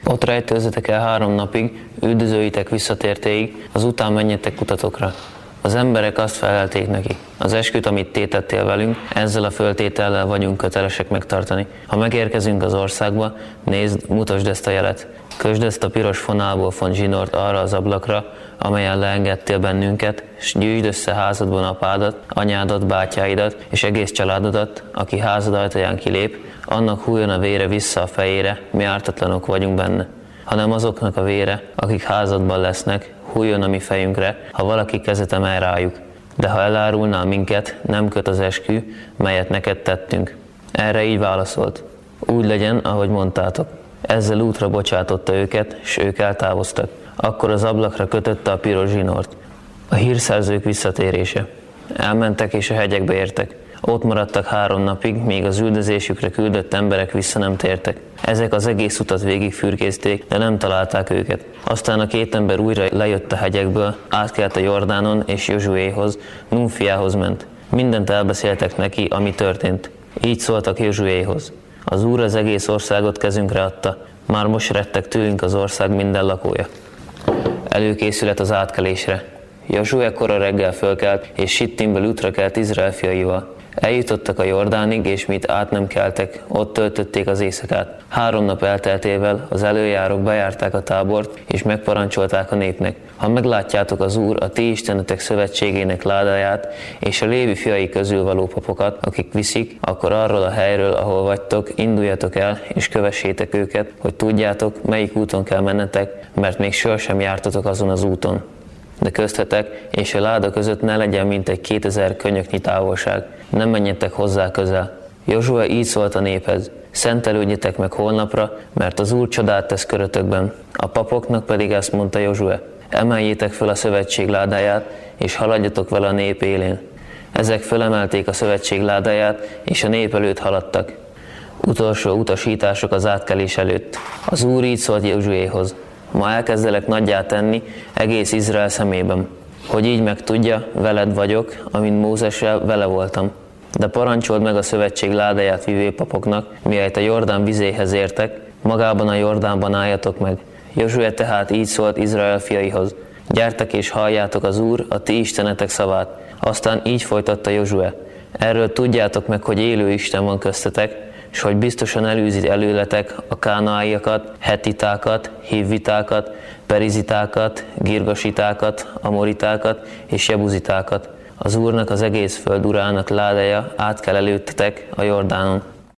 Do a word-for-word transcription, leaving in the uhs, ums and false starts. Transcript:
Ott rejtőzzetek el három napig, üldözőitek visszatértéig, azután menjetek kutatokra. Az emberek azt felelték neki: az esküt, amit tétettél velünk, ezzel a föltétellel vagyunk kötelesek megtartani. Ha megérkezünk az országba, nézd, mutasd ezt a jelet. Kösd ezt a piros fonálból font zsinort arra az ablakra, amelyen leengedtél bennünket, s gyűjtsd össze házadban apádat, anyádat, bátyáidat és egész családodat, aki házad ajtaján kilép, annak hújjon a vére vissza a fejére, mi ártatlanok vagyunk benne. Hanem azoknak a vére, akik házadban lesznek, hújjon a mi fejünkre, ha valaki kezet emel rájuk. De ha elárulnál minket, nem köt az eskü, melyet neked tettünk. Erre így válaszolt: úgy legyen, ahogy mondtátok. Ezzel útra bocsátotta őket, s ők eltávoztak. Akkor az ablakra kötötte a piros zsinort. A hírszerzők visszatérése. Elmentek és a hegyekbe értek. Ott maradtak három napig, míg az üldözésükre küldött emberek vissza nem tértek. Ezek az egész utat végig fürkészték, de nem találták őket. Aztán a két ember újra lejött a hegyekből, átkelt a Jordánon, és Józsuéhoz, Nun fiához ment. Mindent elbeszéltek neki, ami történt. Így szóltak Józsuéhoz: az Úr az egész országot kezünkre adta, már most retteg tőlünk az ország minden lakója. Előkészület az átkelésre. Józsué kora reggel fölkelt, és Sittimből útra kelt Izrael fiaival. Eljutottak a Jordánig, és mit át nem keltek, ott töltötték az éjszakát. Három nap elteltével az előjárók bejárták a tábort, és megparancsolták a népnek: ha meglátjátok az Úr, a ti istenetek szövetségének ládáját, és a Lévi fiai közül való papokat, akik viszik, akkor arról a helyről, ahol vagytok, induljatok el, és kövessétek őket, hogy tudjátok, melyik úton kell mennetek, mert még sohasem jártatok azon az úton. De köztetek és a láda között ne legyen mintegy kétezer könyöknyi távolság, nem menjetek hozzá közel. Józsué így szólt a néphez: szentelődjetek meg holnapra, mert az Úr csodát tesz körötökben. A papoknak pedig ezt mondta Józsué: emeljétek fel a szövetség ládáját, és haladjatok vele a nép élén. Ezek fölemelték a szövetség ládáját, és a nép előtt haladtak. Utolsó utasítások az átkelés előtt. Az Úr így szólt Józsuéhoz: ma elkezdelek nagyjá tenni egész Izrael szemében, hogy így megtudja, veled vagyok, amint Mózessel vele voltam. De parancsold meg a szövetség ládáját vivő papoknak, mihelyt a Jordán vizéhez értek, magában a Jordánban álljatok meg. Józsué tehát így szólt Izrael fiaihoz: gyertek és halljátok az Úr, a ti istenetek szavát. Aztán így folytatta Józsué: erről tudjátok meg, hogy élő Isten van köztetek, és hogy biztosan elűzi előletek a kánaáiakat, hetitákat, hivvitákat, perizitákat, girgasitákat, amoritákat és jebuzitákat. Az Úrnak, az egész föld urának ládája át kell előttetek a Jordánon.